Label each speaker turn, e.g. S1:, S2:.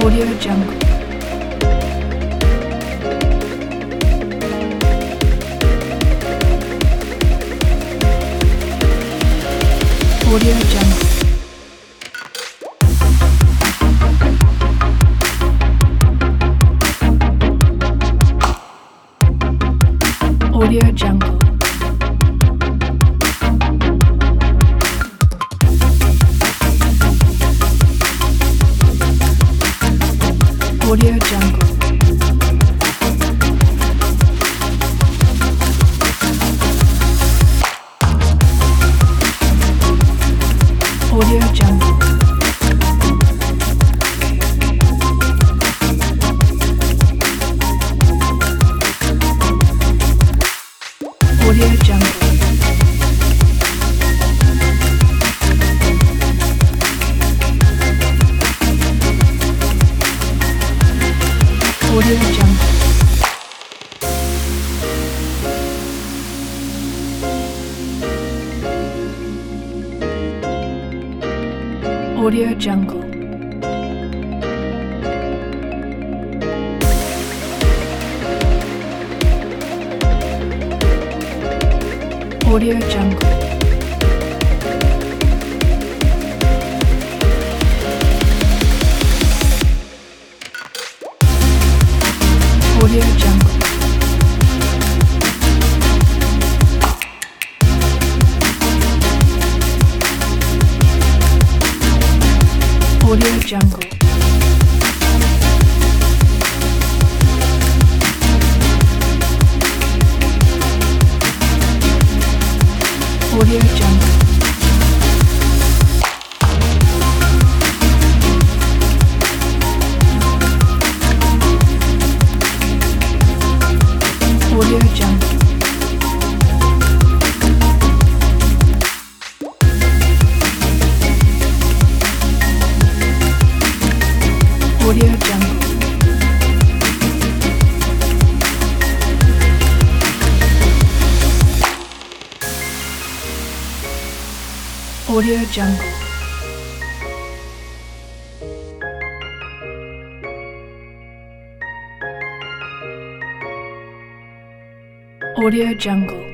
S1: Audio Jungle. Audio Jungle. Audio Jungle. Audio Jungle. Audio Jungle. Audio Jungle. Audio Jungle. Audio Jungle. Audio Jungle. Audio Jungle. Audio Jungle. Audio Jungle. Audio Jungle. Audio Jungle. Audio Jungle. Audio Jungle.